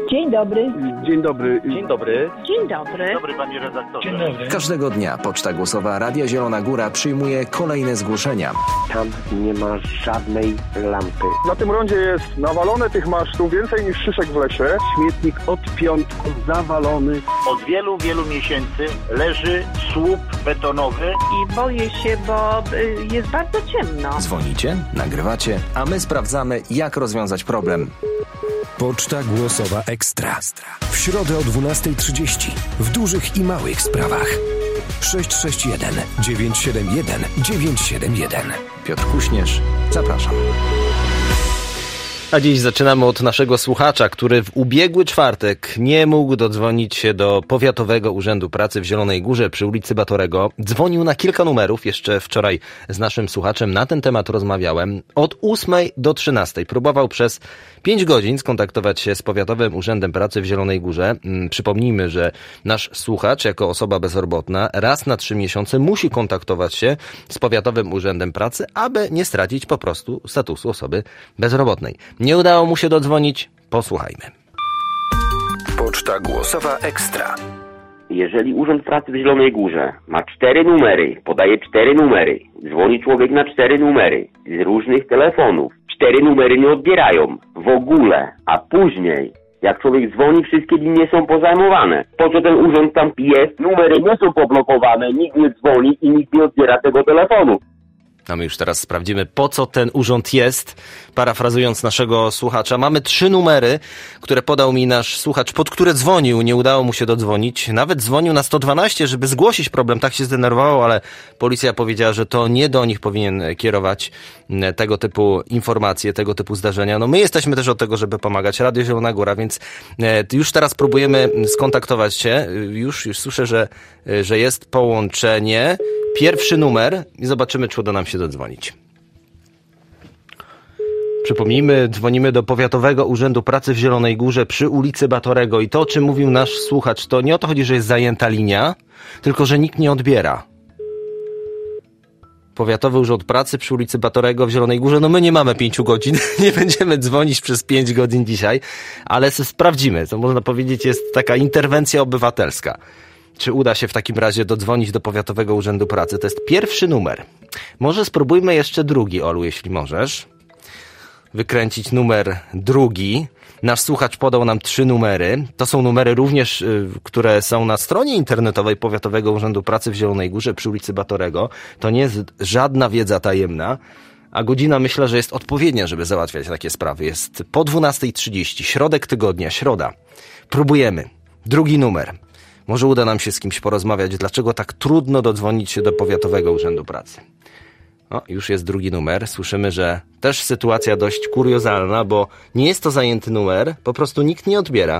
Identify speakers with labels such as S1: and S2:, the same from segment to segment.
S1: Dzień dobry.
S2: Dzień dobry.
S3: Dzień dobry.
S1: Dzień dobry.
S3: Dzień dobry, panie redaktorze.
S4: Dzień dobry.
S5: Każdego dnia Poczta Głosowa Radia Zielona Góra przyjmuje kolejne zgłoszenia.
S6: Tam nie ma żadnej lampy.
S2: Na tym rondzie jest nawalone tych masztów więcej niż szyszek w lesie.
S6: Śmietnik od piątku zawalony.
S3: Od wielu, wielu miesięcy leży słup betonowy.
S1: I boję się, bo jest bardzo ciemno.
S5: Dzwonicie, nagrywacie, a my sprawdzamy, jak rozwiązać problem.
S7: Poczta Głosowa Ekstra. W środę o 12:30. W dużych i małych sprawach. 661 971 971.
S5: Piotr Kuśnierz, zapraszam.
S4: A dziś zaczynamy od naszego słuchacza, który w ubiegły czwartek nie mógł dodzwonić się do Powiatowego Urzędu Pracy w Zielonej Górze przy ulicy Batorego. Dzwonił na kilka numerów, jeszcze wczoraj z naszym słuchaczem na ten temat rozmawiałem. Od 8 do 13 próbował przez 5 godzin skontaktować się z Powiatowym Urzędem Pracy w Zielonej Górze. Przypomnijmy, że nasz słuchacz jako osoba bezrobotna raz na 3 miesiące musi kontaktować się z Powiatowym Urzędem Pracy, aby nie stracić po prostu statusu osoby bezrobotnej. Nie udało mu się dodzwonić. Posłuchajmy.
S7: Poczta Głosowa Ekstra.
S6: Jeżeli Urząd Pracy w Zielonej Górze ma 4 numery, podaje 4 numery, dzwoni człowiek na 4 numery z różnych telefonów, 4 numery nie odbierają w ogóle, a później jak człowiek dzwoni, wszystkie linie są pozajmowane. Po co ten urząd tam jest? Numery nie są poblokowane, nikt nie dzwoni i nikt nie odbiera tego telefonu.
S4: A my już teraz sprawdzimy, po co ten urząd jest. Parafrazując naszego słuchacza, mamy 3 numery, które podał mi nasz słuchacz, pod które dzwonił. Nie udało mu się dodzwonić. Nawet dzwonił na 112, żeby zgłosić problem. Tak się zdenerwował, ale policja powiedziała, że to nie do nich powinien kierować tego typu informacje, tego typu zdarzenia. No my jesteśmy też od tego, żeby pomagać. Radio Zielona Góra, więc już teraz próbujemy skontaktować się. Już słyszę, że jest połączenie. Pierwszy numer i zobaczymy, czy uda nam się dodzwonić. Przypomnijmy, dzwonimy do Powiatowego Urzędu Pracy w Zielonej Górze przy ulicy Batorego i to, o czym mówił nasz słuchacz, to nie o to chodzi, że jest zajęta linia, tylko że nikt nie odbiera. Powiatowy Urząd Pracy przy ulicy Batorego w Zielonej Górze, no my nie mamy 5 godzin, nie będziemy dzwonić przez 5 godzin dzisiaj, ale sprawdzimy, to można powiedzieć jest taka interwencja obywatelska. Czy uda się w takim razie dodzwonić do Powiatowego Urzędu Pracy? To jest pierwszy numer. Może spróbujmy jeszcze drugi, Olu, jeśli możesz. Wykręcić numer drugi. Nasz słuchacz podał nam 3 numery. To są numery również, które są na stronie internetowej Powiatowego Urzędu Pracy w Zielonej Górze przy ulicy Batorego. To nie jest żadna wiedza tajemna. A godzina myślę, że jest odpowiednia, żeby załatwiać takie sprawy. Jest po 12:30, środek tygodnia, środa. Próbujemy. Drugi numer. Może uda nam się z kimś porozmawiać, dlaczego tak trudno dodzwonić się do Powiatowego Urzędu Pracy. O, już jest drugi numer. Słyszymy, że też sytuacja dość kuriozalna, bo nie jest to zajęty numer, po prostu nikt nie odbiera.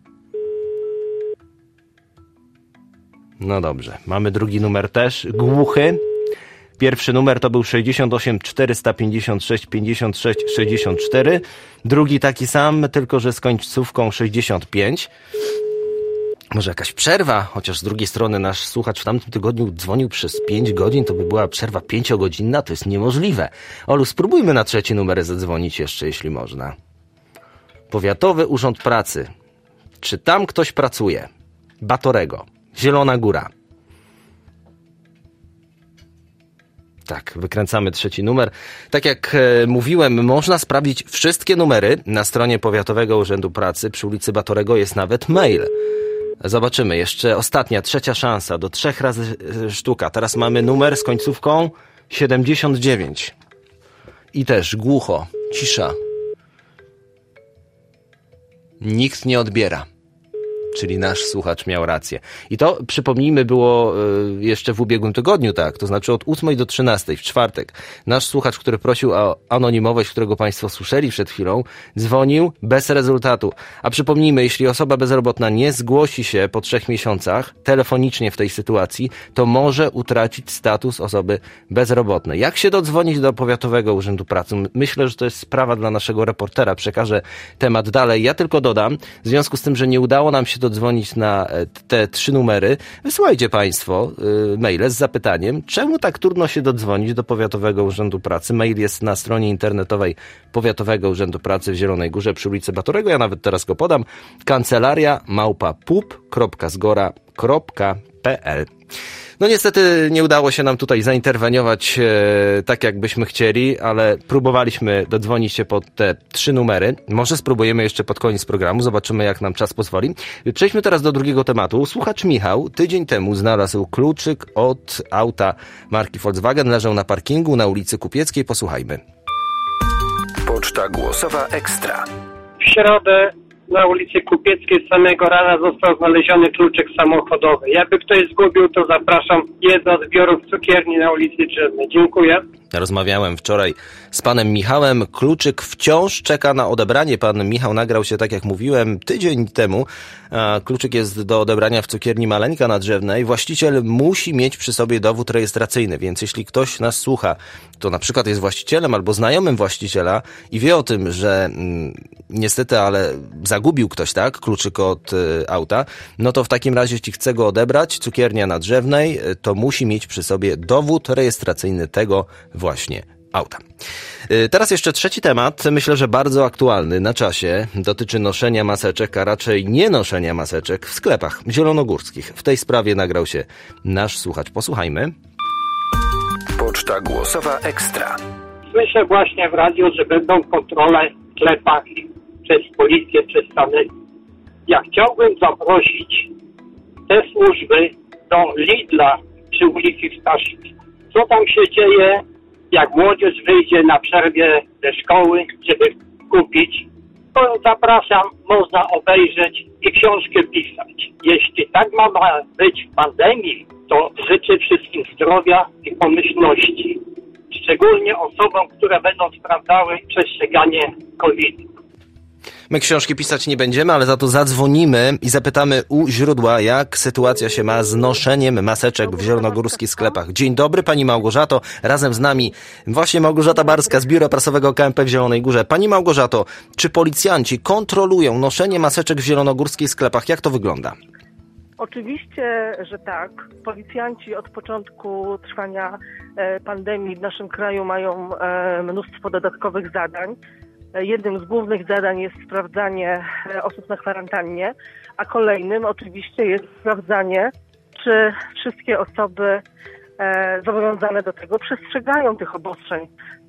S4: No dobrze, mamy drugi numer też, głuchy. Pierwszy numer to był 68 456 56 64. Drugi taki sam, tylko że z końcówką 65. Może jakaś przerwa, chociaż z drugiej strony nasz słuchacz w tamtym tygodniu dzwonił przez 5 godzin, to by była przerwa 5-godzinna, to jest niemożliwe. Olu, spróbujmy na trzeci numer zadzwonić jeszcze, jeśli można. Powiatowy Urząd Pracy. Czy tam ktoś pracuje? Batorego. Zielona Góra. Tak, wykręcamy trzeci numer. Tak jak mówiłem, można sprawdzić wszystkie numery na stronie Powiatowego Urzędu Pracy. Przy ulicy Batorego jest nawet mail. Zobaczymy, jeszcze ostatnia, trzecia szansa, do 3 razy sztuka. Teraz mamy numer z końcówką 79. I też głucho, cisza. Nikt nie odbiera. Czyli nasz słuchacz miał rację. I to, przypomnijmy, było jeszcze w ubiegłym tygodniu, tak, to znaczy od 8 do 13 w czwartek. Nasz słuchacz, który prosił o anonimowość, którego Państwo słyszeli przed chwilą, dzwonił bez rezultatu. A przypomnijmy, jeśli osoba bezrobotna nie zgłosi się po 3 miesiącach telefonicznie w tej sytuacji, to może utracić status osoby bezrobotnej. Jak się dodzwonić do Powiatowego Urzędu Pracy? Myślę, że to jest sprawa dla naszego reportera. Przekażę temat dalej. Ja tylko dodam, w związku z tym, że nie udało nam się dodzwonić na te 3 numery, wysyłajcie Państwo maile z zapytaniem, czemu tak trudno się dodzwonić do Powiatowego Urzędu Pracy. Mail jest na stronie internetowej Powiatowego Urzędu Pracy w Zielonej Górze przy ulicy Batorego. Ja nawet teraz go podam. kancelaria@pup.zgora.pl. No niestety nie udało się nam tutaj zainterweniować tak, jakbyśmy chcieli, ale próbowaliśmy dodzwonić się pod te 3 numery. Może spróbujemy jeszcze pod koniec programu, zobaczymy jak nam czas pozwoli. Przejdźmy teraz do drugiego tematu. Słuchacz Michał tydzień temu znalazł kluczyk od auta marki Volkswagen. Leżał na parkingu na ulicy Kupieckiej. Posłuchajmy.
S7: Poczta głosowa ekstra.
S8: W środę na ulicy Kupieckiej z samego rana został znaleziony kluczyk samochodowy. Jakby ktoś zgubił, to zapraszam. Jest do odbioru w cukierni na ulicy Drzewnej. Dziękuję.
S4: Rozmawiałem wczoraj z panem Michałem. Kluczyk wciąż czeka na odebranie. Pan Michał nagrał się, tak jak mówiłem, tydzień temu. Kluczyk jest do odebrania w cukierni Maleńka na Drzewnej. Właściciel musi mieć przy sobie dowód rejestracyjny, więc jeśli ktoś nas słucha, to na przykład jest właścicielem albo znajomym właściciela i wie o tym, że niestety, ale zagubił ktoś, tak, kluczyk od auta, no to w takim razie, jeśli chce go odebrać, cukiernia na Drzewnej, to musi mieć przy sobie dowód rejestracyjny tego właśnie auta. Teraz jeszcze trzeci temat, myślę, że bardzo aktualny, na czasie. Dotyczy noszenia maseczek, a raczej nie noszenia maseczek w sklepach zielonogórskich. W tej sprawie nagrał się nasz słuchacz. Posłuchajmy.
S7: Poczta głosowa ekstra.
S8: Słyszę właśnie w radiu, że będą kontrole w sklepach przez policję, przez sanepid. Ja chciałbym zaprosić te służby do Lidla przy ulicy Staszewskiej. Co tam się dzieje, jak młodzież wyjdzie na przerwie ze szkoły, żeby kupić, to zapraszam, można obejrzeć i książkę pisać. Jeśli tak ma być w pandemii, to życzę wszystkim zdrowia i pomyślności. Szczególnie osobom, które będą sprawdzały przestrzeganie COVID-u.
S4: My książki pisać nie będziemy, ale za to zadzwonimy i zapytamy u źródła, jak sytuacja się ma z noszeniem maseczek w zielonogórskich sklepach. Dzień dobry, pani Małgorzato. Razem z nami właśnie Małgorzata Barska z Biura Prasowego KMP w Zielonej Górze. Pani Małgorzato, czy policjanci kontrolują noszenie maseczek w zielonogórskich sklepach? Jak to wygląda?
S1: Oczywiście, że tak. Policjanci od początku trwania pandemii w naszym kraju mają mnóstwo dodatkowych zadań. Jednym z głównych zadań jest sprawdzanie osób na kwarantannie, a kolejnym oczywiście jest sprawdzanie, czy wszystkie osoby zobowiązane do tego przestrzegają tych obostrzeń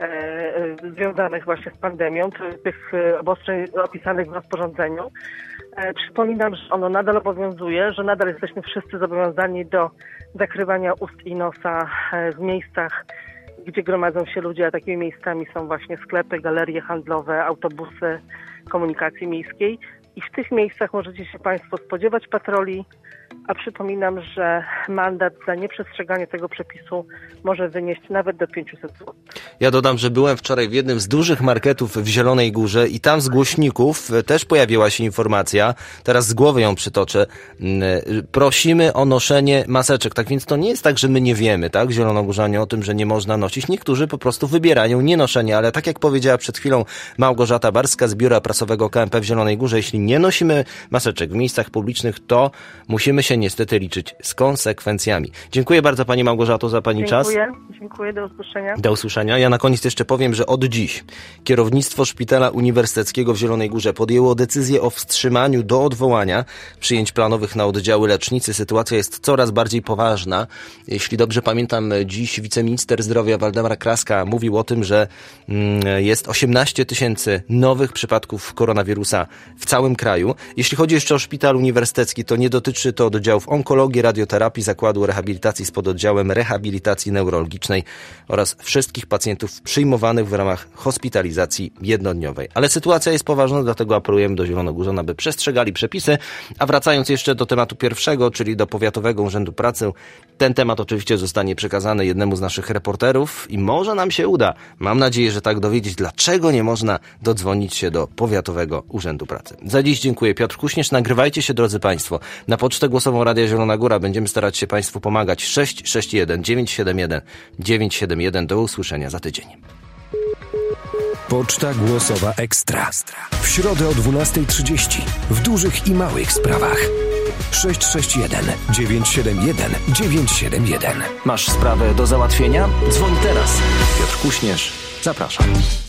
S1: związanych właśnie z pandemią, tych obostrzeń opisanych w rozporządzeniu. Przypominam, że ono nadal obowiązuje, że nadal jesteśmy wszyscy zobowiązani do zakrywania ust i nosa w miejscach, gdzie gromadzą się ludzie, a takimi miejscami są właśnie sklepy, galerie handlowe, autobusy komunikacji miejskiej. I w tych miejscach możecie się Państwo spodziewać patroli, a przypominam, że mandat za nieprzestrzeganie tego przepisu może wynieść nawet do 500 zł.
S4: Ja dodam, że byłem wczoraj w jednym z dużych marketów w Zielonej Górze i tam z głośników też pojawiła się informacja, teraz z głowy ją przytoczę, prosimy o noszenie maseczek. Tak więc to nie jest tak, że my nie wiemy, tak, zielonogórzanie, o tym, że nie można nosić. Niektórzy po prostu wybierają nienoszenie, ale tak jak powiedziała przed chwilą Małgorzata Barska z Biura Prasowego KMP w Zielonej Górze, jeśli nie nosimy maseczek w miejscach publicznych, to musimy się niestety liczyć z konsekwencjami. Dziękuję bardzo pani Małgorzato za pani czas.
S1: Dziękuję, do usłyszenia.
S4: Do usłyszenia. Ja na koniec jeszcze powiem, że od dziś kierownictwo Szpitala Uniwersyteckiego w Zielonej Górze podjęło decyzję o wstrzymaniu do odwołania przyjęć planowych na oddziały lecznicy. Sytuacja jest coraz bardziej poważna. Jeśli dobrze pamiętam, dziś wiceminister zdrowia Waldemar Kraska mówił o tym, że jest 18 000 nowych przypadków koronawirusa w całym kraju. Jeśli chodzi jeszcze o Szpital Uniwersytecki, to nie dotyczy to oddziałów onkologii, radioterapii, zakładu rehabilitacji z pododdziałem rehabilitacji neurologicznej oraz wszystkich pacjentów przyjmowanych w ramach hospitalizacji jednodniowej. Ale sytuacja jest poważna, dlatego apelujemy do Zielonogórzan, aby przestrzegali przepisy. A wracając jeszcze do tematu pierwszego, czyli do Powiatowego Urzędu Pracy, ten temat oczywiście zostanie przekazany jednemu z naszych reporterów i może nam się uda, mam nadzieję, że tak, dowiedzieć, dlaczego nie można dodzwonić się do Powiatowego Urzędu Pracy. Za dziś dziękuję. Piotr Kuśnierz, nagrywajcie się, drodzy Państwo, na pocztę głosową Radia Zielona Góra. Będziemy starać się Państwu pomagać. 661 971 971. Do usłyszenia za tydzień.
S7: Poczta głosowa Ekstra. W środę o 12:30 w dużych i małych sprawach. 661 971 971.
S5: Masz sprawę do załatwienia? Dzwoń teraz. Piotr Kuśnierz, zapraszam.